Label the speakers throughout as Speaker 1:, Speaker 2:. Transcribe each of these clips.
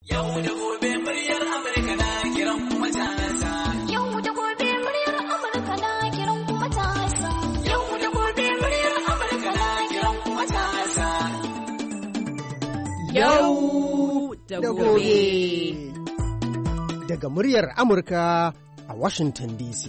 Speaker 1: Yau da gobe muryar Amurka na kiran kuma matasa. Yau da gobe muryar Amurka na kiran kuma matasa. Yau da gobe muryar Amurka na kiran kuma matasa.
Speaker 2: Yau da gobe.
Speaker 3: Daga muryar Amurka a Washington DC.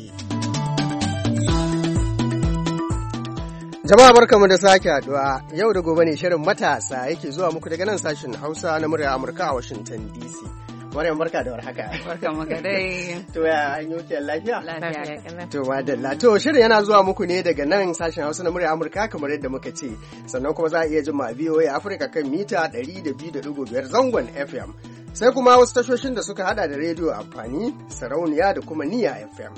Speaker 3: Jama'a barkamu da sake haduwa. Yau da gobe ne shirin matasa yake zuwa muku daga nan sashen Hausa na muryar Amurka a Washington DC. Maryam barka da warhaka.
Speaker 2: Barka maka dai.
Speaker 3: To ya an yi wuciyar lafiya?
Speaker 2: Lafiya kana.
Speaker 3: To madalla. To shirin yana zuwa muku ne daga nan sashen Hausa na muryar Amurka kamar yadda muka ce. Sannan kuma za a iya jin ma VOA Africa kan mita 102.5 zangon FM. Sai kuma wasu tashoshin da suka hada da rediyo amfani, sarauniya da kuma niya FM.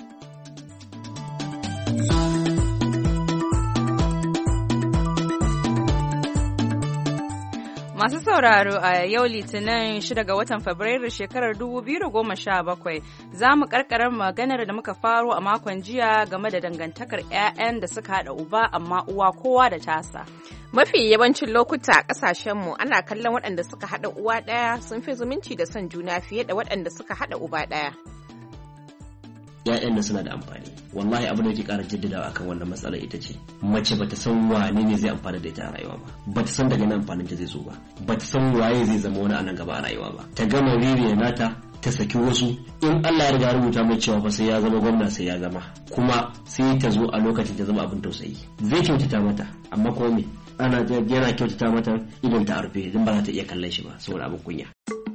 Speaker 2: Masu sauraro a yau Litinin 6 ga watan Fabrairu shekarar 2017 za mu karkarar maganar da muka faro a makon jiya game da dangantakar 'ya'yan da suka haɗa uba amma uwa kowa da tasa.
Speaker 4: Mafi yawancin lokuta a ƙasashenmu ana kallon waɗanda suka haɗa uwa ɗaya sun fi zumunci da son juna fiye da waɗanda suka haɗa uba ɗaya.
Speaker 5: ‘Ya'yan nan suna da amfani. Wallahi abin da yake ƙara jaddadawa akan wannan matsalar ita ce, mace bata san wane ne zai amfana da ita a rayuwa ba, bata san daga nan amfanin ta zai zo ba, bata san waye zai zama wani a nan gaba a rayuwa ba. Ta gama ririya nata, ta saki wasu, in Allah ya riga rubuta mai cewa fa sai ya zama gwamna sai ya zama, kuma sai ta zo a lokacin ta zama abin tausayi. Zai kyautata mata, amma kuma me? Yana kyautata mata idan ta arfe, idan ba za ta iya kallon shi ba saboda abin kunya.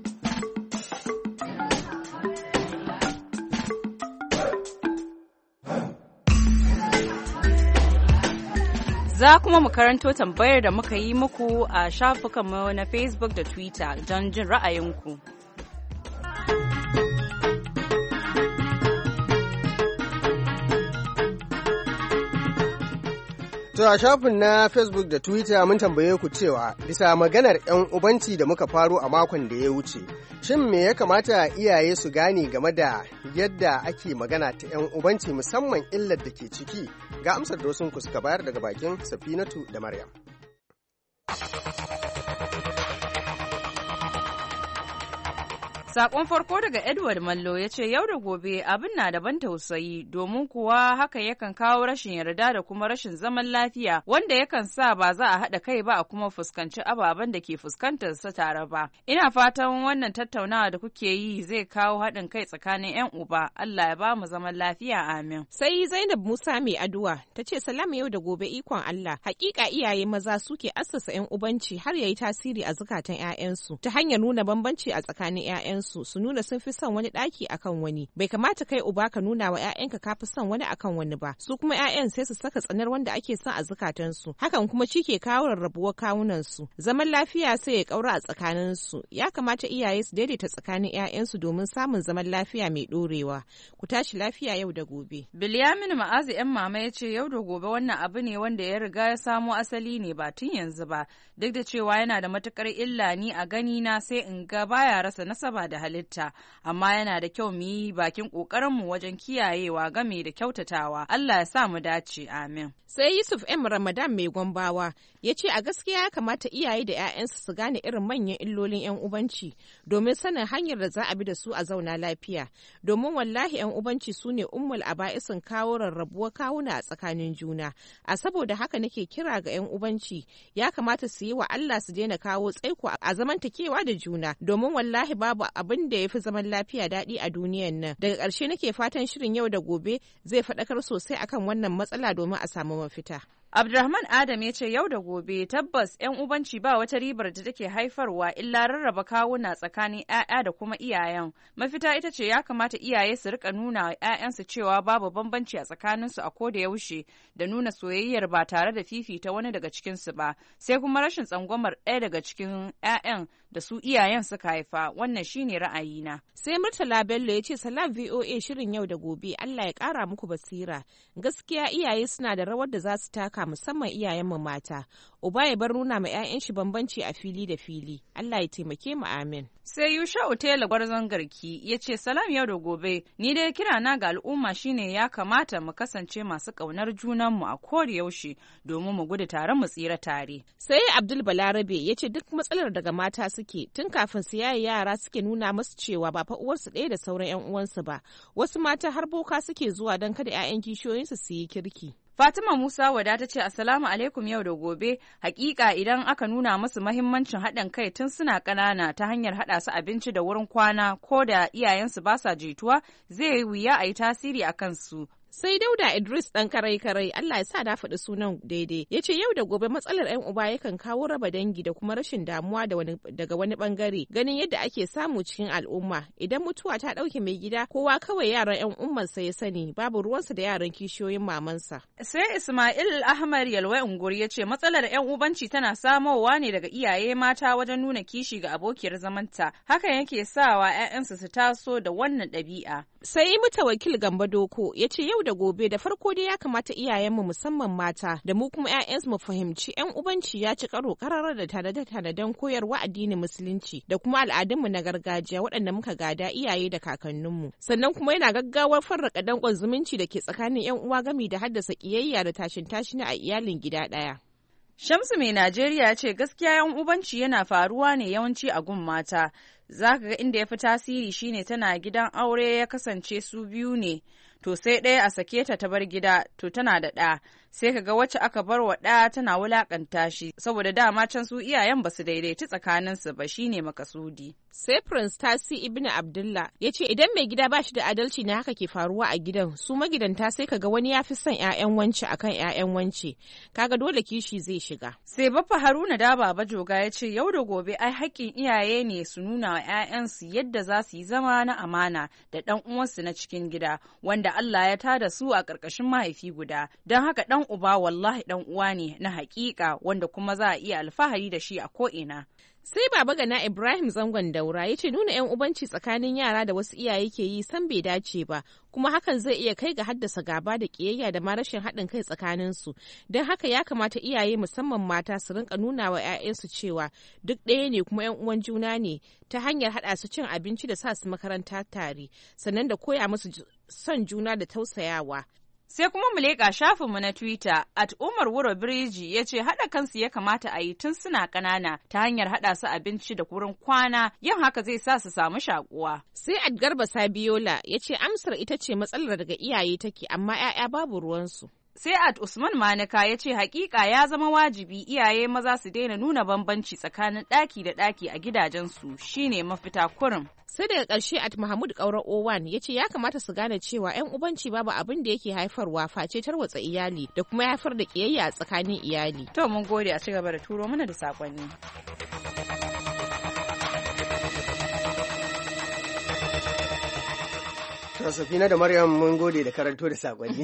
Speaker 2: Za kuma mu karanto tambayar da muka yi muku a shafukanmu na Facebook da Twitter don jin ra'ayinku.
Speaker 3: To a shafin na Facebook da Twitter mun tambaye ku cewa bisa maganar 'yan ubanci da muka faro a makon da ya wuce, shin me ya kamata iyaye su gane game da yadda ake magana ta 'yan ubanci musamman illar da ke ciki? Ga amsar da wasu suka bayar daga bakin Safinatu da Maryam.
Speaker 2: Sakon farko daga Edward Mallo ya ce yau da gobe abin na da ban tausayi domin kuwa haka yakan kawo rashin yarda da kuma rashin zaman lafiya wanda yakan sa ba za a haɗa kai ba a kuma fuskanci ababen da ke fuskantar sa tare ba. Ina fatan wannan tattaunawa da kuke yi zai kawo haɗin kai tsakanin 'yan uba. Allah ya ba mu zaman lafiya amin.
Speaker 4: Sai Zainab Musa mai addu'a ta ce salama yau da gobe ikon Allah. Hakika iyaye maza suke assasa 'yan ubanci har yayi tasiri a zukatan 'ya'yansu ta hanyar nuna bambanci a tsakanin 'ya'yansu. Su nuna sun fi son wani ɗaki akan wani. Bai kamata kai uba ka nuna wa 'ya'yanka ka fi son wani akan wani ba. Su kuma 'ya'yan sai su saka tsanar wanda ake son a zukatansu. Hakan kuma shi ke kawo rarrabuwar kawunansu. Zaman lafiya sai ya kaura a tsakaninsu. Ya kamata iyaye su daidaita tsakanin 'ya'yansu domin samun zaman lafiya mai ɗorewa. Ku tashi lafiya yau da gobe.
Speaker 2: Bilyamin Ma'azu 'yan mama ya ce yau da gobe wannan abu ne wanda ya riga ya samo asali ne ba tun yanzu ba. Duk da cewa yana da matukar illa ni a gani na sai in ga baya rasa nasaba da halitta, amma yana da kyau mu yi bakin ƙoƙarinmu wajen kiyayewa game da kyautatawa. Allah ya sa mu dace, amin.
Speaker 4: Sai Yusuf M. Ramadan mai Gombawa ya ce a gaskiya ya kamata iyaye da 'ya'yansu su gane irin manyan illolin 'yan ubanci domin sanin hanyar da za a bi da su a zauna lafiya. Domin wallahi 'yan ubanci su ne ummul aba'isin kawo rarrabuwar kawuna a tsakanin juna. A saboda haka nake kira ga 'yan ubanci ya kamata su yi wa Allah su daina kawo tsaiko a zamantakewa da juna domin wallahi babu abin da ya fi zaman lafiya daɗi a duniyan nan. Daga ƙarshe nake fatan shirin yau da gobe zai faɗakar sosai akan wannan matsala domin a samu mafita.
Speaker 2: Abdulrahman Adam ya ce yau da gobe tabbas 'yan ubanci ba wata ribar da take haifarwa illa rarraba kawuna tsakanin 'ya'ya da kuma iyayen. Mafita ita ce ya kamata iyaye su rika nuna wa 'ya'yansu cewa babu bambanci a tsakaninsu a koda yaushe da nuna soyayyar ba tare da fifita wani daga cikinsu ba, sai kuma rashin tsangwamar ɗaya daga cikin 'ya'yan da su iyayen suka haifa. Wannan shine ra'ayina.
Speaker 4: Sai Murtala Bello ya ce salam VOA shirin yau da gobe Allah ya ƙara muku basira. Gaskiya iyaye suna da rawar da za su taka ɗauka musamman iyayenmu mata. Uba ya bar nuna ma 'ya'yan shi bambanci a fili da fili. Allah ya taimake mu amin.
Speaker 2: Sai Yusha'u Tela Gwarzon Garki ya ce salam yau da gobe, ni dai kira na ga al'umma shine ya kamata mu kasance masu ƙaunar junanmu a koda yaushe domin mu gudu tare mu tsira tare.
Speaker 4: Sai Abdul Balarabe ya ce duk matsalar daga mata suke tun kafin su yaye yara suke nuna musu cewa ba fa uwarsu ɗaya da sauran 'yan uwansu ba. Wasu mata har boka suke zuwa don kada 'ya'yan kishiyoyinsu su yi kirki.
Speaker 2: Fatima Musa Wada ta ce Assalamu alaikum yau da gobe, hakika idan aka nuna musu mahimmancin haɗin kai tun suna ƙanana ta hanyar haɗa su abinci da wurin kwana ko da iyayensu ba sa jituwa zai yi wuya a yi tasiri a kansu.
Speaker 4: Sai Dauda Idris ɗan karai-karai Allah ya sa na faɗi sunan daidai ya ce yau da gobe matsalar 'yan uba yakan kawo raba dangi da kuma rashin damuwa daga wani bangare ganin yadda ake samu cikin al'umma idan mutuwa ta ɗauke mai gida kowa kawai yaran 'yan ummarsa ya sani babu ruwansa da yaran kishiyoyin mamansa.
Speaker 2: Sai Ismail Ahmad Yalwai Ungur ya ce matsalar 'yan ubanci tana samowa ne daga iyaye mata wajen nuna kishi ga abokiyar zamanta hakan yake sawa 'ya'yansu su taso da wannan ɗabi'a.
Speaker 4: Sai Mutawakil Gamba Doko ya ce yau da gobe da farko dai ya kamata iyayenmu musamman mata da mu kuma 'ya'yansu mu fahimci 'yan ubanci ya ci karo kararar da tanade-tanaden koyarwa addinin musulunci da kuma al'adunmu na gargajiya waɗanda muka gada iyaye da kakanninmu sannan kuma yana gaggawar farraka danƙon zumunci da ke tsakanin 'yan uwa gami da haddasa ƙiyayya da tashin-tashina a iyalin gida ɗaya.
Speaker 2: Shamsu mai Najeriya ce gaskiya 'yan ubanci yana faruwa ne yawanci a gun mata. Za ka ga inda ya fi tasiri shine tana gidan aure ya kasance su biyu ne, to sai ɗaya a sake ta bar gida, to tana da ɗa, sai ka ga wacce aka bar wa ɗa tana wulaƙanta shi, saboda dama can su iyayen ba su daidaiti tsakaninsu ba shine makasudi.
Speaker 4: Sai Prince Tasi Ibn Abdullah ya ce idan mai gida ba shi da adalci ne haka ke faruwa a gidan, su magidanta sai ka ga wani ya fi son 'ya'yan wance akan 'ya'yan wance, kaga dole kishi zai shiga.
Speaker 2: Sai Baffa Haruna Daba Bajoga ya ce yau da gobe ai haƙƙin iyaye ne su nuna wa 'ya'yansu yadda za su yi zama na amana da ɗan uwansu na cikin gida wanda Allah ya tada su a ƙarƙashin mahaifi guda don haka ɗan uba wallahi ɗan uwa ne na haƙiƙa wanda kuma za a iya alfahari da shi a ko'ina.
Speaker 4: Sai Baba Gana Ibrahim Zangon Daura ya ce nuna 'yan ubanci tsakanin yara da wasu iyaye ke yi san bai dace ba, kuma hakan zai iya kai ga haddasa gaba da ƙiyayya da ma rashin haɗin kai tsakaninsu. Don haka ya kamata iyaye musamman mata su rinka nuna wa 'ya'yansu cewa duk ɗaya ne kuma 'yan uwan juna ne ta hanyar haɗa su cin abinci da sa su makaranta tare, sannan da koya musu son juna da tausayawa.
Speaker 2: Sai kuma mu leƙa shafinmu na Twitter, @Umar Wuro Biriji ya ce haɗa kansu ya kamata a yi tun suna ƙanana ta hanyar haɗa su abinci da wurin kwana, yin haka zai sa su samu shakuwa.
Speaker 4: Sai Adgarba Sabiola ya ce amsar ita ce matsalar daga iyaye take amma 'ya'ya babu ruwansu.
Speaker 2: Sai Usman Manika ya ce hakika ya zama wajibi iyaye maza su daina nuna bambanci tsakanin ɗaki da ɗaki a gidajensu shine mafita kurum.
Speaker 4: Sai daga ƙarshe Mahmud Kaura Owan ya ce ya kamata su gane cewa 'yan ubanci babu abin da yake haifarwa face tarwatsa iyali da kuma haifar da ƙiyayya a tsakanin iyali.
Speaker 2: To mun gode a ci gaba da turo mana da saƙonni.
Speaker 3: Safina da Maryam mun gode da karanto da sakonni.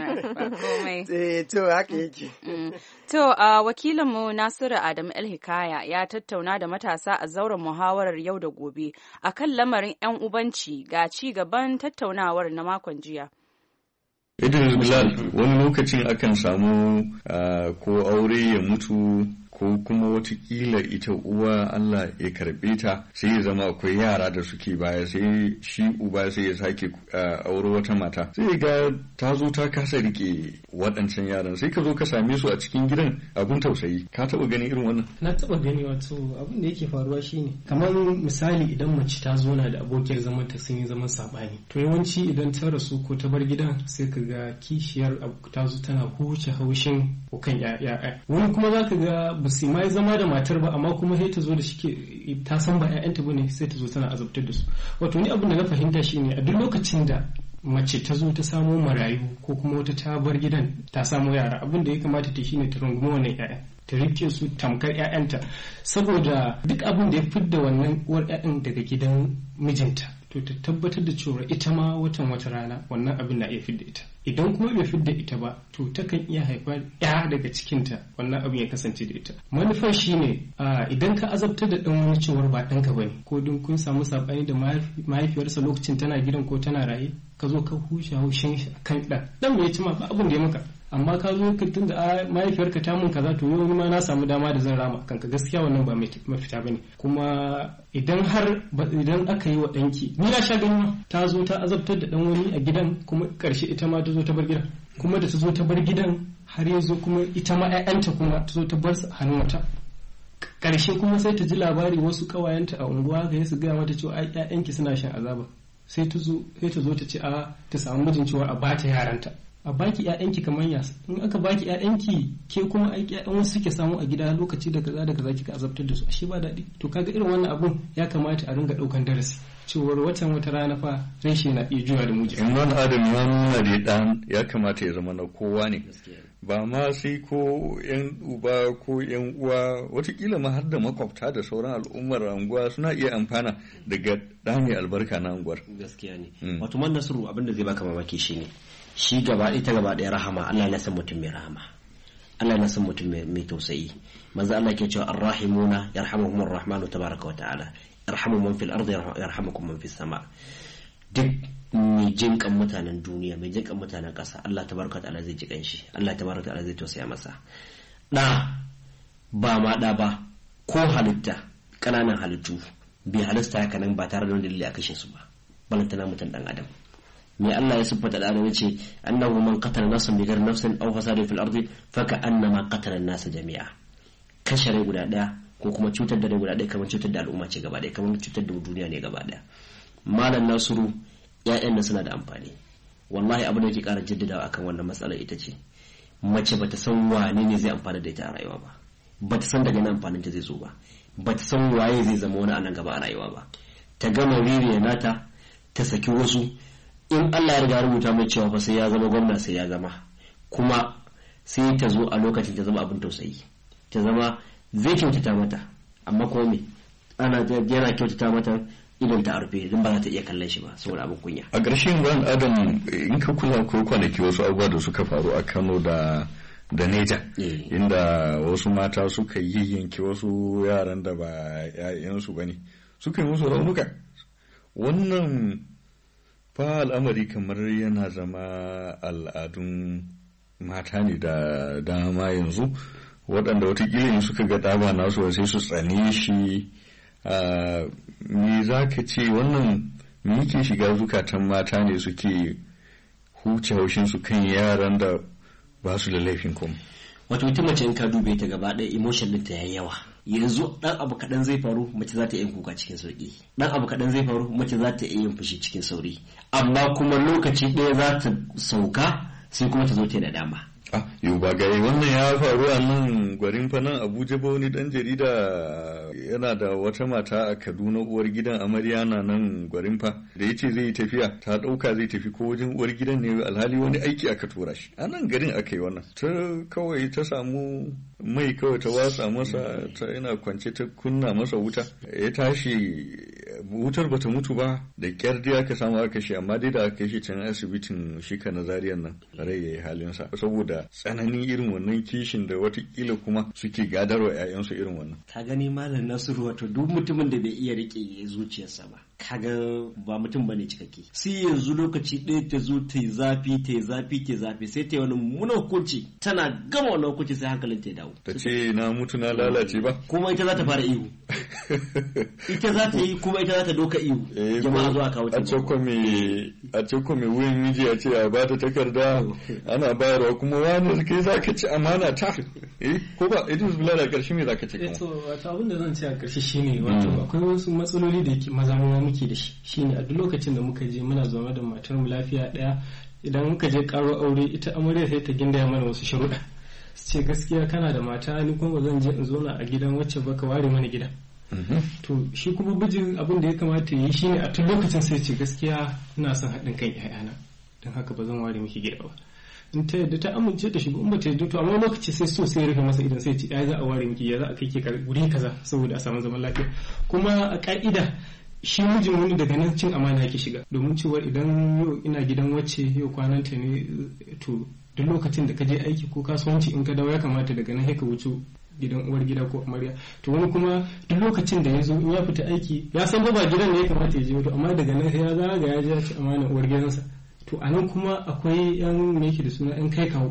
Speaker 3: To haka yake.
Speaker 2: To wakilinmu Nasiru Adamu El Hikaya ya tattauna da matasa a zauren muhawarar yau da gobe akan lamarin 'yan ubanci ga ci gaban tattaunawar na makon jiya.
Speaker 6: Idris Bilal, wani lokacin akan samu ko aure ya mutu ko kuma watakila ita uwa Allah ya karbe ta sai ya zama akwai yara da suke baya sai shi uba sai ya sake aure wata mata sai ga ta zo ta kasa rike waɗancan yaran sai ka zo ka same su a cikin gidan abun tausayi. Ka taɓa gani irin wannan?
Speaker 7: Na taɓa gani, wato abin da yake faruwa shine kamar misali idan mace ta zo na da abokiyar zaman ta sun yi zaman sabani to yawanci idan ta rasu ko ta bar gidan sai ka ga kishiyar ta zo tana huce haushin kan ya'ya. Wani kuma za ka ga ba su ma zama da matar ba amma kuma sai ta zo da shike ta san ba 'ya'yanta bane sai ta zo tana azabtar da su. Wato ni abin da na fahimta shine a duk lokacin da mace ta zo ta samo marayu ko kuma wata ta bar gidan ta samo yara abin da ya kamata ta shine ta rungumi wannan 'ya'ya ta rike su tamkar 'ya'yanta saboda duk abin da ya fidda wannan uwar 'ya'yan daga gidan mijinta to ta tabbatar da cewa ita ma wata rana wannan abin na iya fidda ita. Idan kuma bai fidda ita ba to takan iya haifar ya daga cikinta wannan abin ya kasance da ita. Manufar shine idan ka azabtar da ɗan wani cewar ba ɗanka bane ko don kun samu saɓani da mahaifiyarsa lokacin tana gidan ko tana raye ka zo ka hushe haushin kan ɗan me ya ci ma ba abin da ya maka amma ka zo ka tunda mahaifiyarka ta mun kaza to yau ni ma na samu dama da zan rama kanka, gaskiya wannan ba mafita bane. Kuma idan aka yi wa ɗanki, ni na sha gani ta zo ta azabtar da ɗan wani a gidan, kuma ƙarshe ita ma ta zo ta bar gidan, kuma da ta zo ta bar gidan har yanzu kuma ita ma 'ya'yanta kuma ta zo ta bar hannun wata. Ƙarshe kuma sai ta ji labari wasu ƙawayenta a unguwa ga su gaya mata cewa ai 'ya'yanki suna shan azaba, sai ta zo ta ce ta samu mijin cewa a bata yaranta, a baki 'ya'yanki kamar yas, in aka baki 'ya'yanki ke kuma aiki 'ya'yan wasu suke samu a gida lokaci da kaza da kaza kika azabtar da su, ashe ba daɗi. To kaga irin wannan abun ya kamata a ringa ɗaukan darasi cewar wata rana fa reshe na iya juya da muji.
Speaker 6: In wani adam ya nuna da ɗan ya kamata ya zama na kowa ne, ba ma sai ko yan uba ko yan uwa, watakila ma har da makwabta da sauran al'ummar anguwa suna iya amfana daga ɗa mai albarka na anguwar.
Speaker 5: Gaskiya ne. Wato man Nasiru, abin da zai baka mamaki shine shi gaba ɗaya rahama, Allah ya san mutum mai rahama, Allah ya san mutum mai tausayi. Manzo Allah ke cewa arrahimuna yarhamuhumur rahmanu tabaraka wa ta'ala, yarhamu man fil ardi yarhamukum man fis sama. Duk mai jinkan mutanen duniya, mai jinkan mutanen ƙasa, Allah tabaraka wa ta'ala zai jikan shi, Allah tabaraka wa ta'ala zai tausaya masa. Ba ma ɗa ba, ko halitta, ƙananan halittu bai halasta haka nan ba tare da wani dalili a kashe su ba, balantana mutum ɗan adam. Me Allah ya siffata da adam yace annahu man qatala nafsan bighayri nafsin aw fasadin fil ardi faka annama qatala an-nas jami'a. Kashe rai guda ɗaya ko kuma cutar da rai guda ɗaya kamar cutar da al'umma ce gaba ɗaya, kamar cutar da duniya ne gaba ɗaya. Malam Nasiru, ƴaƴan nan suna da amfani. Wallahi abin da yake ƙara jaddadawa akan wannan matsala ita ce mace bata san wane ne zai amfana da ita a rayuwa ba, bata san daga nan amfanin ta zai zo ba, bata san waye zai zama wani a nan gaba a rayuwa ba. Ta gama ririya nata ta saki wasu, in Allah ya riga rubuta mai cewa fa sai ya zama gwamna sai ya zama, kuma sai ta zo a lokacin ta zama abin tausayi, ta zama zai kyautata mata, amma kuma me yana kyautata mata idan ta arfe don ba za ta iya kallon shi ba saboda abin kunya.
Speaker 6: A ƙarshen ran adam, in ka kula ko kwanaki wasu abubuwa da suka faru a Kano da Neja, inda wasu mata suka yayyanke wasu yaran da ba 'ya'yansu ba ne, suka yi musu raunuka. Wannan fa al'amari kamar yana zama al'adun mata ne da dama yanzu, waɗanda watakila suka ga ɗaba nasu sai su tsane shi. Me za ka ce wannan me ke shiga zukatan mata ne suke huce haushin su kan yaran da ba su da laifin kuma?
Speaker 5: Wato ita mace in ka dube ta gaba ɗaya emotion ɗinta yayi yawa. Yanzu ɗan abu kaɗan zai faru mace za ta yi kuka cikin sauƙi, ɗan abu kaɗan zai faru mace za ta iya yin fushi cikin sauri, amma kuma lokaci ɗaya za ta sauka sai kuma ta zo ta da dama.
Speaker 6: Yau ba gari wannan ya faru a nan gwarin fanan Abuja ba, wani dan jarida yana da wata mata a Kaduna, uwar gidan amarya na nan gwarin fa, da ya ce zai yi tafiya ta ɗauka zai tafi ko wajen uwar gidan ne, alhali wani aiki aka tura shi a nan garin aka yi wannan. Ta kawai ta samu mai kawai ta watsa masa, ta yana kwance ta kunna masa wuta, ya tashi wutar bata mutu ba, da kyar dai aka samu aka shi, amma dai da aka shi can asibitin shika na Zariyan nan rai ya yi halinsa, saboda tsananin irin wannan kishin da watakila kuma suke gadarwa 'ya'yansu irin wannan.
Speaker 5: Ka gani Malam Nasiru, wato duk mutumin da bai iya rike zuciyarsa ba, kaga ba mutum bane cikakke. Sai yanzu lokaci ɗaya ta zo ta yi zafi sai ta yi wani muna hukunci, tana gama wannan hukunci sai hankalin ta dawo.
Speaker 6: Ta ce na mutu na lalace ba.
Speaker 5: Kuma ita za ta fara ihu. Ita za ta yi kuma ita za ta doka ihu. Jama'a zuwa kawo ta.
Speaker 6: A ce me wuyan miji a ce a ba ta takarda ana bayarwa kuma wani kai za ka ci amana ta. Ko ba Idris Bilal a ƙarshe me za ka ce kuma?
Speaker 7: Wato abin da zan ce a ƙarshe shine wato akwai wasu matsaloli da yake maza muke da shi, shine a duk lokacin da muka je muna zaune da matar mu lafiya daya, idan muka je karo aure ita amarya sai ta gindaya mana wasu sharuɗa, su ce gaskiya kana da mata ni kuma zan je in zauna a gidan wacce baka ware mana gida. To shi kuma bijin abin da ya kamata yi shine a tun lokacin sai ce gaskiya ina son haɗin kan ƴaƴana don haka ba zan ware miki gida ba. In ta yadda ta amince ta shigo, in ba ta yadda to amma lokaci sai so sai rufe masa idan sai ce ya za a ware miki, ya za a kai ke guri kaza saboda a samu zaman lafiya. Kuma a ka'ida shi mijin wani daga nan cin amana yake shiga, domin cewa idan yau ina gidan wacce yau kwananta ne, to duk lokacin da ka je aiki ko kasuwanci in ka dawo ya kamata daga nan ka wuce gidan uwar gida ko amarya. To wani kuma duk lokacin da ya zo in ya fita aiki ya san ba gidan ne ya kamata ya je, to amma daga nan ya zaga ya je ya ci amana uwar gidansa. To a nan kuma akwai yan me yake da suna yan kai kawo,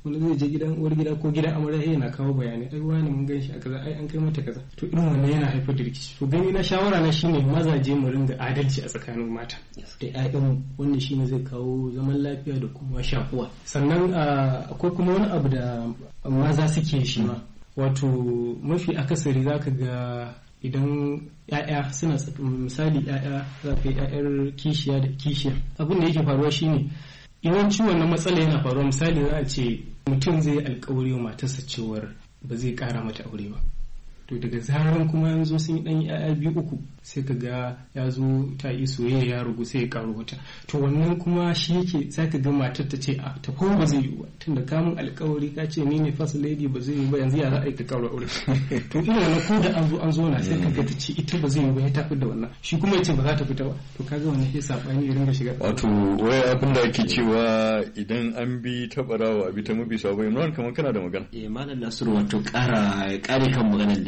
Speaker 7: wani zai je gidan uwar gida ko gidan amarya yana kawo bayanai ai wani mun gan shi a kaza ai an kai mata kaza to irin wannan yana haifar da rikici. To gani na shawara na shine mazaje mu ringa adalci a tsakanin mata da ƴaƴan, wannan shine zai kawo zaman lafiya da kuma shakuwa. Sannan akwai kuma wani abu da maza suke shi ma, wato mafi akasari zaka ga idan ‘ya'ya suna misali ‘ya'ya za ka yi ‘ya'yar kishiya da kishiya, abin da yake faruwa shine yawanci wannan matsala yana faruwa. Misali za a ce mutum zai yi alkawari wa matarsa cewar ba zai kara mata aure ba, to daga zaran kuma yanzu sun yi ɗan ‘ya'ya 2-3 sai ka ga ya zo ta yi soyayya ya rugu sai ya karo wata. To wannan kuma shi yake za ka ga matar ta ce a ta ba zai yi ba, tunda kamun alkawari ka ce ni ne first lady ba zai yi ba, yanzu ya za a yi ka karo aure. To ina na ko da an zo na sai ka ga ta ce ita ba zai yi ba, ya tafi da wannan, shi kuma ya ce ba za ta fita ba. To ka ga wannan sai sabani ya ringa shiga.
Speaker 6: Wato wai abin da ake cewa idan an bi ta barawa a bi ta mabi sabo. Imran kamar kana da magana.
Speaker 5: Malam Nasiru, wato kare kan maganar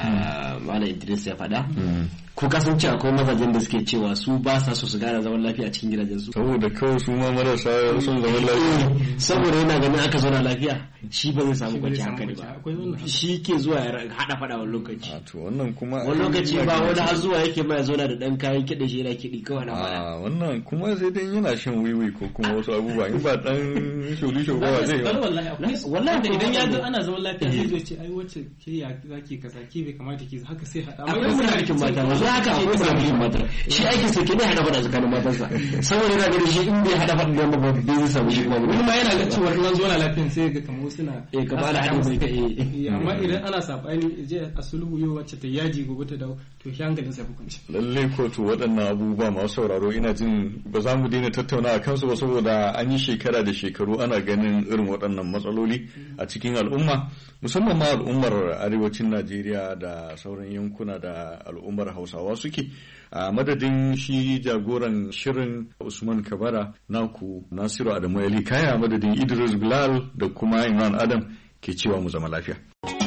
Speaker 5: da Malam Idris ya faɗa. Ko kasance akwai mazajen da suke cewa su ba sa so su gane zaman lafiya a cikin gidajensu
Speaker 6: saboda kawai su ma marasa son zaman lafiya,
Speaker 5: saboda yana ganin aka zauna lafiya shi ba zai samu kwanci hankali ba, shi ke zuwa ya hada fada wani lokaci.
Speaker 6: To wannan kuma
Speaker 5: wani lokaci ba wani har zuwa yake ma ya zauna da dan kayan kiɗa shi yana kiɗi kawai na fada.
Speaker 6: Wannan kuma sai dai yana shan wiwi ko kuma wasu abubuwa, in ba dan sholi ba zai yi.
Speaker 7: Wallahi da idan ya zo ana zaman lafiya sai zai ce ai wacce ke ya zaki kaza ke bai kamata ki haka sai hada.
Speaker 5: Akwai munafikin mata wasu haka, akwai munafikin mata shi aikin sa ke ne hada fada tsakanin matansa, saboda yana ganin shi in bai hada fada da ba zai samu shi kuma
Speaker 7: wani ma yana ga cewa in zo na lafiyan sai ga kamar suna
Speaker 5: kamar al'adu mai kai.
Speaker 7: Amma idan ana sabani je a sulhu yau wacce ta yaji gobe ta dawo, to shi hankalin sa hukunci.
Speaker 6: Lalle ko to waɗannan abubuwa masu sauraro ina jin ba za mu daina tattauna a kansu ba, saboda an yi shekara da shekaru ana ganin irin waɗannan matsaloli a cikin al'umma, musamman ma al'ummar arewacin Najeriya da sauran yankuna da al'ummar Hausawa suke. A madadin shi jagoran shirin Usman Kabara, naku Nasiru Adamu Ali Kaya, madadin Idris Bilal da kuma Imran Adam ke cewa mu zama lafiya.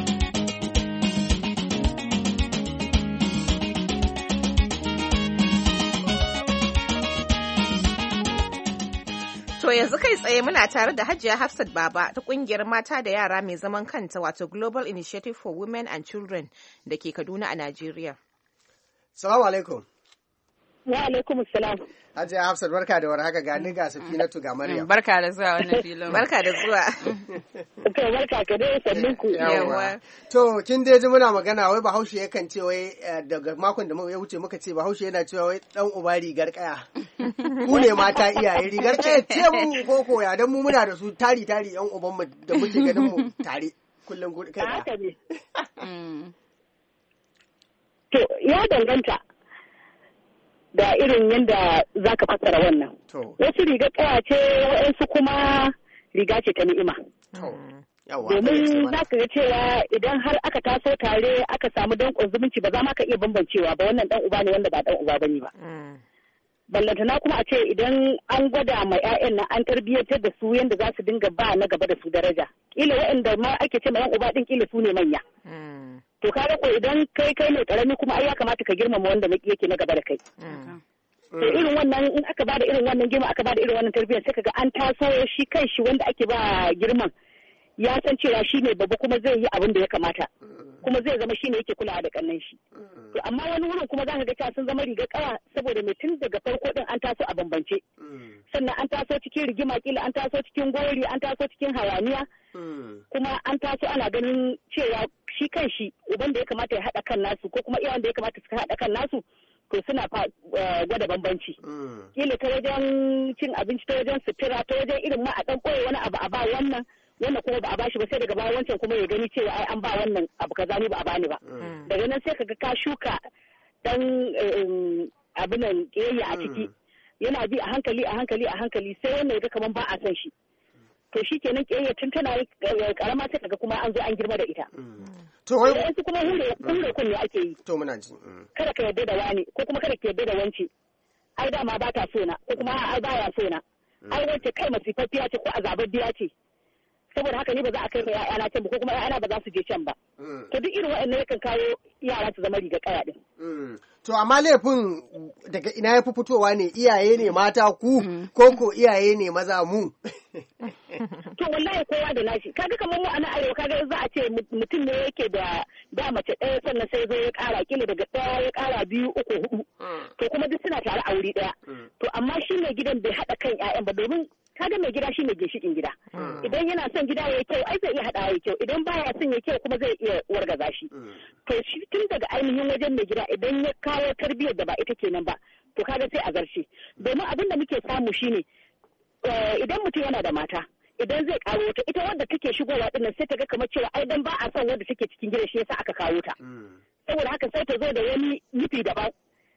Speaker 4: To yanzu kai tsaye muna tare da Hajiya Hafsat Baba ta kungiyar mata da yara mai zaman kanta wato Global Initiative for Women and Children da ke Kaduna a Najeriya.
Speaker 3: Salamu alaikum.
Speaker 8: Wa alaikum salam.
Speaker 3: Hajiya Hafsat, barka da warhaka, ga ni ga Safinatu ga Maryam.
Speaker 2: Barka da zuwa wannan filin.
Speaker 4: Barka da zuwa.
Speaker 8: To barka ka dai, sannun ku.
Speaker 3: Yawa. To kin dai ji muna magana wai Bahaushe yakan ce wai daga makon da ya wuce muka ce Bahaushe yana cewa wai dan uba rigar kaya. Ku ne mata iyaye rigar kaya ce mu ko koya dan mu muna da su tari yan uban mu da muke ganin mu tare kullum kai.
Speaker 8: Haka ne. To ya danganta da irin yadda za ka fassara wannan. Wasu riga kaya ce, waɗansu kuma riga ce ta ni'ima. Domin za ka ga cewa idan har aka taso tare aka samu danƙon zumunci ba za ma ka iya bambancewa ba wannan ɗan uba ne wanda ba ɗan uba ba ne ba. Ballantana kuma a ce idan an gwada ma 'ya'yan nan an tarbiyyantar da su yadda za su dinga ba na gaba da su daraja. Ƙila waɗanda ma ake ce ma 'yan uba ɗin ƙila su ne manya. To kaga ko idan kai ne karami kuma ai ya kamata ka girmama wanda yake na gaba da kai. To irin wannan in aka bada irin wannan girma aka bada irin wannan tarbiyyar sai kaga an taso shi kan shi wanda ake ba girman ya san cewa shi ne babba kuma zai yi abin da ya kamata kuma zai zama shi ne yake kulawa da kannan shi. To amma wani wurin kuma za ka ga cewa sun zama riga kaya saboda mai tun daga farko din an taso a bambance. Sannan an taso cikin rigima kila an taso cikin gori an taso cikin hayaniya. Kuma an taso ana ganin cewa shi kan shi uban da ya kamata ya haɗa kan nasu ko kuma iyayen da ya kamata su haɗa kan nasu to suna gwada bambanci. Kila ta wajen cin abinci, ta wajen sutura, ta wajen irin ma a ɗan ɓoye wani abu a ba wannan kuma ba a bashi ba sai daga baya wancan kuma ya gani cewa ai an ba wannan abu kaza ni ba a bani ba. Daga nan sai kaga ka shuka dan abin nan ƙiyayya a ciki. Yana bi a hankali sai wannan ya ga kaman ba a son shi. To shi kenan ƙiyayya tun tana karama sai kaga kuma an zo an girma da ita.
Speaker 3: To wai
Speaker 8: yanzu kuma hure kunne ake yi.
Speaker 3: To muna ji.
Speaker 8: Kada ka yarda da wani ko kuma kada ka yarda da wance. Ai dama ba ta so na ko kuma ai baya so na. Ai wance kai masifaffiya ce ko azababbiya ce. Saboda haka ne ba za a kai ma ƴaƴana can ba ko kuma ƴaƴana ba za su je can ba. To duk irin waɗannan yakan kawo yara su zama riga kaya din.
Speaker 3: To amma laifin daga ina ya fi fitowa ne, iyaye ne mata ku ko iyaye ne maza mu?
Speaker 8: to wallahi kowa da nashi kaga kamar mu a nan arewa kaga za a ce mutum ne yake da mace ɗaya sannan sai zai ya ƙara kila daga ɗaya ya ƙara 2 3 4 to kuma duk suna tare a wuri ɗaya to amma shi ne gidan bai haɗa kan ƴaƴan ba domin kaga mai gida shine ginshikin gida idan yana son gida ya kyau ai zai iya haɗa ya kyau idan baya son ya kyau kuma zai iya wargaza shi to shi tun daga ainihin wajen mai gida idan ya kawo tarbiyyar da ba ita kenan ba to kaga sai a zarce domin abin da muke samu shine idan mutum yana da mata idan zai kawo ta ita wadda take shigowa dinnan sai ta ga kamar cewa ai dan ba a son wadda take cikin gidan shi yasa aka kawo ta saboda haka sai ta zo da wani nufi daban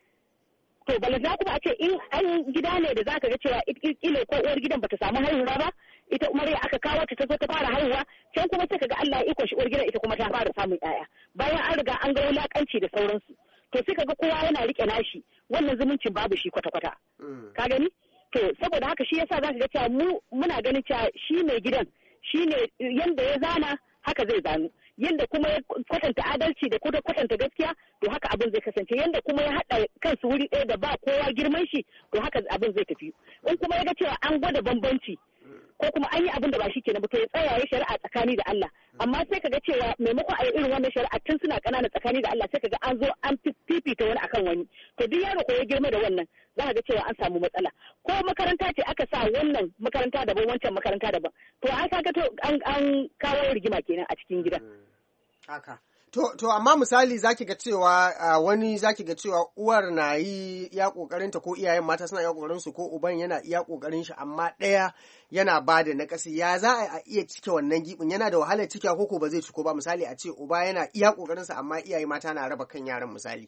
Speaker 8: to balanta kuma a ce in an gida ne da zaka ga cewa ile ko uwar gidan bata samu haihuwa ba ita umarya aka kawo ta zo ta fara haihuwa can kuma sai kaga Allah ya iko shi uwar gidan ita kuma ta fara samun yaya bayan an riga an ga wulakanci da sauransu to sai kaga kowa yana rike nashi wannan zumuncin babu shi kwata-kwata ka gani to saboda haka shi yasa zaka ga cewa muna ganin cewa shi mai gidan shi ne yanda ya zana haka zai zanu yanda kuma ya kwatanta adalci da kuma kwatanta gaskiya to haka abin zai kasance yanda kuma ya haɗa kansu wuri ɗaya da ba kowa girman shi to haka abin zai tafi in kuma ya ga cewa an gwada bambanci ko kuma an yi abin da ba shi kenan ba to ya tsaya ya shari'a tsakani da Allah amma sai kaga cewa maimakon a yi irin wannan shari'a tun suna ƙanana tsakani da Allah sai kaga an zo an fifita wani akan wani to duk yaro ko ya girma da wannan za ka ga cewa an samu matsala ko makaranta ce aka sa wannan makaranta daban wancan makaranta daban to an kaga to an kawo rigima kenan a cikin gidan
Speaker 3: haka To amma misali zaki ga cewa wani zaki ga cewa uwar na yi iya kokarinta ko iyayen mata suna iya kokarin su ko uban yana iya kokarin shi amma ɗaya yana bada nakasi ya za a iya cike wannan gibin yana da wahalar cika ko ba zai ciko ba misali a ce uba yana iya kokarin sa amma iyaye mata na raba kan yaran misali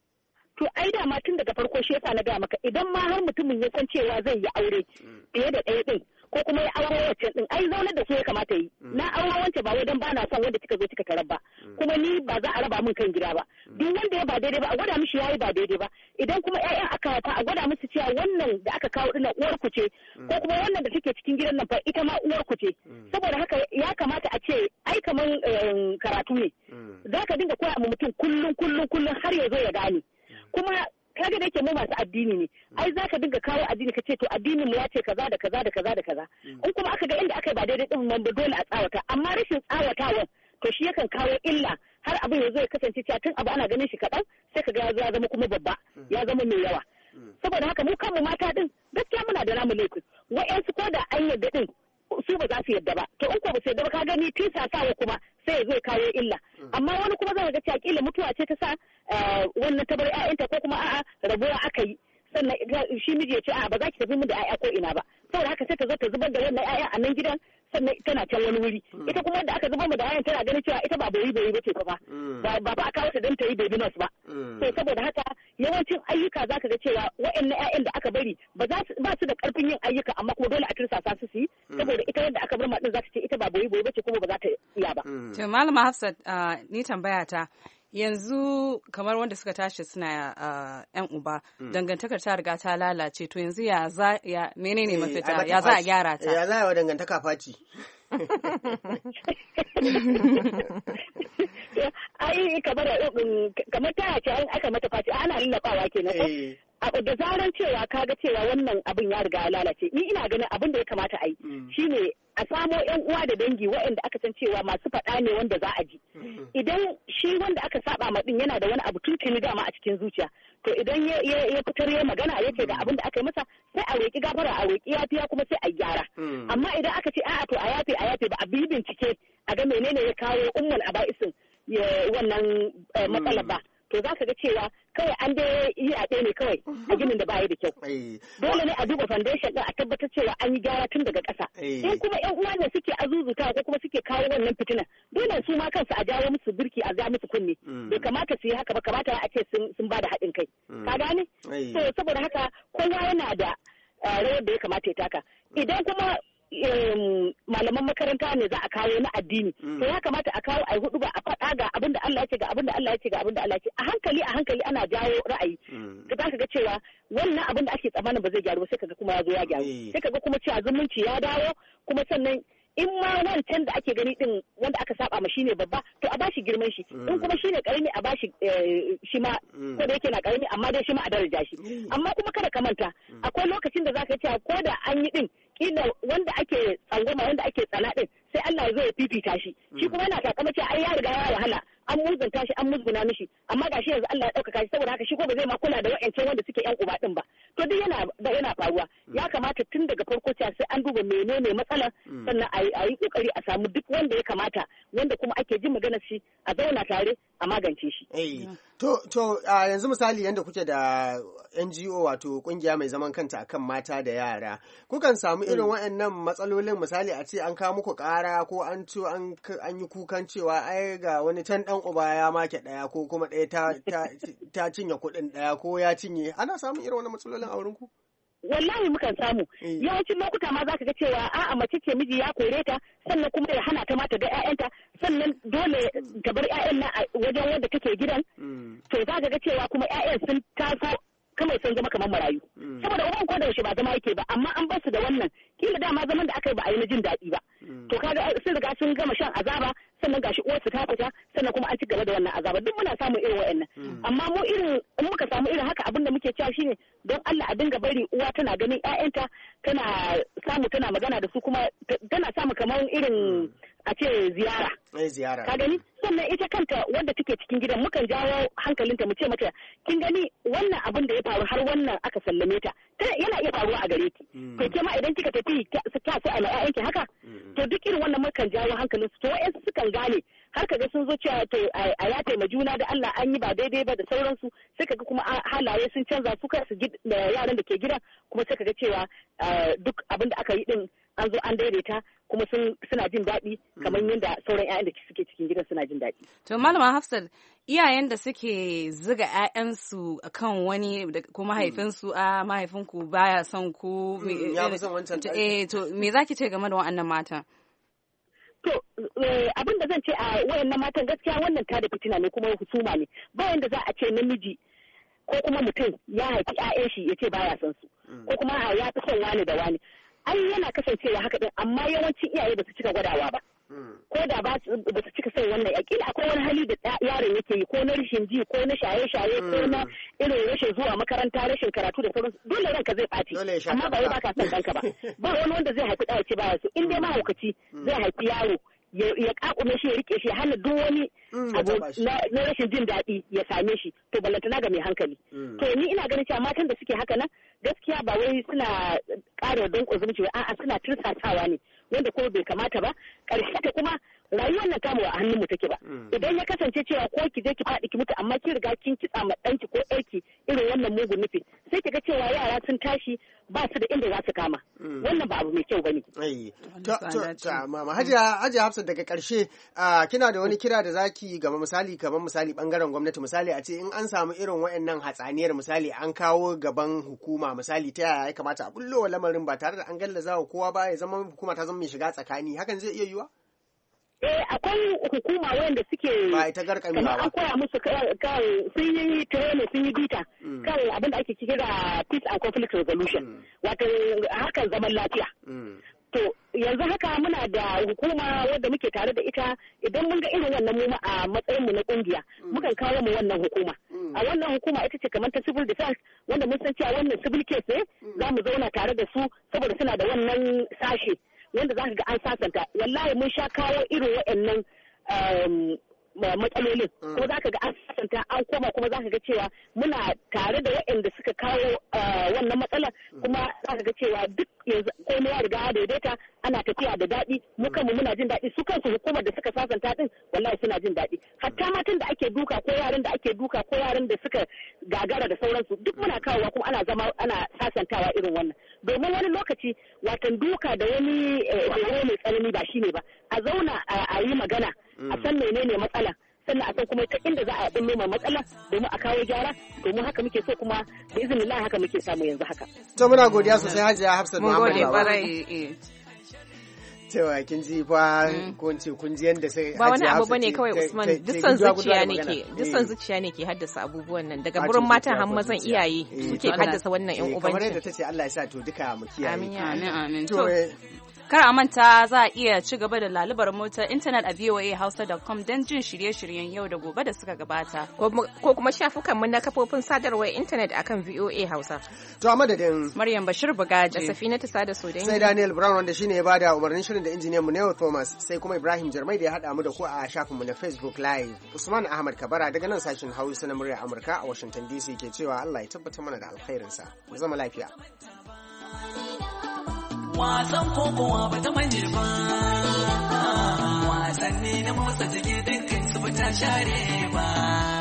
Speaker 8: to ai da ma tun daga farko shi yasa na ga maka idan ma har mutumin ya san cewa zai yi aure fiye da ɗaya din ko kuma ya aure wacce din ai zaunar da su ya kamata yi na aure wacce ba wai dan bana son wanda kika zo kika tarar ba kuma ni ba za a raba min kan gida ba duk wanda ya ba daidai ba a gwada mishi yayi ba daidai ba idan kuma ƴaƴan aka haifa a gwada musu cewa wannan da aka kawo dinnan uwar ku ce ko kuma wannan da take cikin gidan nan fa ita ma uwar ku ce saboda haka ya kamata a ce ai kaman karatu ne zaka dinga koya ma mutum kullun har ya zo ya gane kuma kaga da yake mu masu addini ne ai zaka dinga kawo addini kace to addinin mu ya ce kaza da kaza da kaza da kaza in kuma aka ga inda aka yi ba daidai din nan ba dole a tsawata amma rashin tsawatawan to shi yakan kawo illa har abin ya zo ya kasance cewa tun abu ana ganin shi kaɗan sai ka ga ya zama kuma babba ya zama mai yawa saboda haka mu kanmu mata din gaskiya muna da namu laifin wa'yansu ko da an yarda din su ba za su yarda ba to in ko ba su yarda ba ka gani tisasawa kuma sai ya zo ya kawo illa amma wani kuma za ka ga cewa kila mutuwa ce ta sa wannan ta bar ƴaƴanta ko kuma a'a rabuwa aka yi sannan shi miji ya ce a'a ba za ki tafi mu da ƴaƴa ko ina ba saboda haka sai ta zo ta zubar da wannan ƴaƴa a nan gidan sannan tana can wani wuri ita kuma wanda aka zubar mu da ƴaƴan tana ganin cewa ita ba boyi ba ce fa ba a kawo ta don ta yi baby nurse ba to saboda haka yawancin ayyuka za ka ga cewa waɗannan ƴaƴan da aka bari ba su da ƙarfin yin ayyuka amma kuma dole a tursasa su su yi saboda ita wanda aka bar ma din za ta ce ita ba boyi ba ce kuma ba za ta iya ba.
Speaker 2: To Malama Hafsat ni tambaya ta yanzu kamar wanda suka tashi suna yan uba dangantakar ta riga ta lalace to yanzu ya menene mafita ya za a gyara ta
Speaker 3: ya za a yi wa dangantaka faci
Speaker 8: ai kamar ta ce aka mata faci ana lallabawa kenan da zaran cewa kaga cewa wannan abin ya riga ya lalace ni ina ganin abin da ya kamata a yi shine a samo yan uwa da dangi waɗanda aka san cewa masu faɗa ne wanda za a ji idan shi wanda aka saba ma din yana da wani abu tuntuni dama a cikin zuciya to idan ya fitar ya magana yake da abin da aka yi masa sai a roki gafara a roki yafiya kuma sai a gyara amma idan aka ce a'a to a yafe ba a bi bincike a ga menene ya kawo ummul aba'isin wannan matsalar ba to za ka ga cewa kawai an dai yi a ɗaya ne kawai a ginin da ba yi da kyau. Dole ne a duba foundation ɗin a tabbatar cewa an yi gyara tun daga ƙasa. In kuma ƴan uwa ne suke azuzuta ko kuma suke kawo wannan fitina dole su ma kansu a jawo musu birki a ja musu kunne. Bai kamata su yi haka ba kamata a ce sun ba da haɗin kai. Ka gane? So saboda haka kowa yana da rawar da ya kamata ya taka. Idan kuma malaman makaranta ne za a kawo na addini to ya kamata a kawo ai hudu ba a faɗa ga abin da Allah ya ce ga abin da Allah ya ce ga abin da Allah ya ce a hankali ana jawo ra'ayi ka za ka ga cewa wannan abin da ake tsammanin ba zai gyaru ba sai kaga kuma ya zo ya gyaru sai kaga kuma cewa zumunci ya dawo kuma sannan in ma wancan da ake gani din wanda aka saba ma shine babba to a bashi girman shi in kuma shine karami a bashi shi ma ko da yake na karami amma dai shi ma a daraja shi amma kuma kada ka manta akwai lokacin da zaka cewa ko da an yi din kila wanda ake tsangwama wanda ake tsana fifita shi shi kuma yana takama cewa ai ya riga ya wahala an muzanta shi an musguna mishi amma gashi yanzu Allah ya ɗaukaka shi saboda haka shi ko ba zai ma kula da wa'ancan wanda suke yan uba din ba to duk yana faruwa ya kamata tun daga farko cewa sai an duba menene matsalar sannan a yi kokari a samu duk wanda ya kamata wanda kuma ake jin maganar shi a zauna tare a magance shi.
Speaker 3: To yanzu misali yanda kuke da NGO wato kungiya mai zaman kanta akan mata da yara kukan samu irin waɗannan matsalolin misali a ce an kawo muku ƙara ko an yi kukan cewa ai ga wani can dan uba ya make ɗaya ko kuma ɗaya ta cinye kuɗin ɗaya ko ya cinye ana samun irin wannan matsalolin a wurin ku?
Speaker 8: Wallahi mukan samu yawancin lokuta ma zaka ga cewa a'a mace ce miji ya kore ta sannan kuma ya hana ta ma ta ga ƴaƴanta sannan dole ta bar ƴaƴan nan a wajen wanda take gidan to zaka ga cewa kuma ƴaƴan sun taso kamar sun zama kamar marayu saboda uban ko da yaushe ba zama yake ba amma an bar su da wannan kila dama zaman da aka yi ba a yi na jin daɗi ba to kaga sun riga sun gama shan azaba sannan gashi uwarsu ta fita sannan kuma an ci gaba da wannan azaba duk muna samun irin wa'annan amma mu irin in muka samu irin haka abin da muke cewa shine don Allah a dinga bari uwa tana ganin ƴaƴanta tana samu tana magana da su kuma tana samu kamar irin a ce ziyara ka gani sannan ita kanta wanda take cikin gidan mukan jawo hankalinta mu ce mata kin gani wannan abin da ya faru har wannan aka sallame ta yana iya faruwa a gare ki to ke ma idan kika tafi ka so a ƴaƴanki haka to duk irin wannan mukan jawo hankalin su to wa'ansu sukan gane har kaga sun zo cewa to a ya taima juna da Allah an yi ba daidai ba da sauransu sai kaga kuma halaye sun canza su kansu yaran da ke gidan kuma sai kaga cewa duk abin da aka yi din an zo an daidaita kuma suna jin daɗi kamar yadda sauran 'ya'yan da suke cikin gidan suna jin daɗi.
Speaker 2: To Malama Hafsat, iyayen da suke ziga 'ya'yansu kan wani ko mahaifinsu mahaifinku baya son ku
Speaker 3: ya fi son wancan
Speaker 2: to me zaki ce game da wa'annan matan?
Speaker 8: To abin da zan ce a wayannan matan gaskiya wannan ta da fitina ne kuma husuma ne bayan da za a ce namiji ko kuma mutum ya haifi 'ya'yan shi ya ce baya son su ko kuma ya fi son wani da wani. Ai yana kasancewa haka din amma yawancin iyaye ba su cika gwadawa ba ko da ba su cika son wannan yakila akwai wani hali da yaron yake yi ko na rashin ji ko na shaye-shaye ko na irin rashin zuwa makaranta rashin karatu da sauransu dole ranka zai ɓaci amma ba wai baka son ɗanka ba ba wani wanda zai haifi ɗaya ce baya so in dai mahaukaci zai haifi yaro ya kakume shi ya rike shi ya hana duk wani abu na rashin jin daɗi ya same shi to ballantana ga mai hankali to ni ina ganin cewa matan da suke haka nan gaskiya ba wai suna ƙara don zumunci ba a'a suna tursasawa ne wanda kuma bai kamata ba ƙarshe ta kuma rayuwar nan tamu a hannun mu take ba idan ya kasance cewa ko ki je ki faɗi ki mutu amma kin riga kin kitsa ma ɗanki ko ɗanki irin wannan mugun nufi sai ki ga cewa yara sun tashi ba su da inda za su kama wannan ba abu mai kyau bane.
Speaker 3: Mama Hajiya Hafsat daga ƙarshe kina da wani kira da zaki gama misali kamar misali bangaren gwamnati misali a ce in an samu irin waɗannan hatsaniyar misali an kawo gaban hukuma misali ta yaya ya kamata a bullo lamarin ba tare da an gallaza wa kowa ba ya zama hukuma ta zama mai shiga tsakani hakan zai iya yiwa?
Speaker 8: Akwai hukuma wanda suke kamar an koya musu kan sun yi training sun yi bita kan abin da ake kira peace and conflict resolution wato hakan zaman lafiya. To yanzu haka muna da hukuma wadda muke tare da ita idan mun ga irin wannan mu a matsayin mu na kungiya mukan kawo mu wannan hukuma. A wannan hukuma ita ce kamar ta civil defense wanda mun san cewa wannan civil case ne za mu zauna tare da su saboda suna da wannan sashe wanda za ka ga an sasanta wallahi mun sha kawo irin waɗannan matsalolin ko za ka ga an sasanta an koma kuma za ka ga cewa muna tare da waɗanda suka kawo wannan matsalar kuma za ka ga cewa duk yanzu komai ya riga ya daidaita ana tafiya da daɗi mu kanmu muna jin daɗi su kansu hukumar da suka sasanta din wallahi suna jin daɗi hatta matan da ake duka ko yaran da ake duka ko yaran da suka gagara da sauransu duk muna kawowa kuma ana zama ana sasantawa irin wannan domin wani lokaci watan duka da wani horo mai tsanani ba shine ba a zauna a yi magana a san menene matsala sannan a san kuma ta inda za a bullo mai matsala domin a kawo gyara domin haka muke so kuma da izinin Allah haka muke samu yanzu haka.
Speaker 3: To muna godiya sosai Hajiya Hafsat Muhammad.
Speaker 2: Mun gode barai.
Speaker 3: Cewa kin ji fa ko ce kun ji yanda sai
Speaker 4: ba wani abu bane kawai Usman dukkan zuciya ne ke dukkan zuciya ne ke haddasa abubuwan nan daga burin matan har mazan iyaye suke haddasa wannan yan ubanci
Speaker 3: kamar yadda tace Allah ya sa to duka mu kiyaye
Speaker 2: amin amin
Speaker 3: to
Speaker 2: Kar a manta za a iya ci gaba da lalubar motar intanet a voahausa.com don jin shirye-shiryen yau da gobe da suka gabata.
Speaker 4: Ko kuma shafukanmu na kafofin sadarwar intanet akan VOA Hausa.
Speaker 3: To a madadin
Speaker 2: Maryam Bashir Bugaji
Speaker 4: da Safina Sada Sodangi.
Speaker 3: Sai Daniel Brown wanda shine ya bada umarnin shirin da injiniyan mu Neo Thomas, sai kuma Ibrahim Jarmai da ya hada mu da ku a shafinmu na Facebook Live. Usman Ahmad Kabara daga nan sashin Hausa na murya Amurka a Washington DC ke cewa Allah ya tabbatar mana da alkhairinsa. Mu zama lafiya.
Speaker 1: Wasan kokowa ba ta manje ba, wasanni na motsa jiki dukkan su ba ta share ba.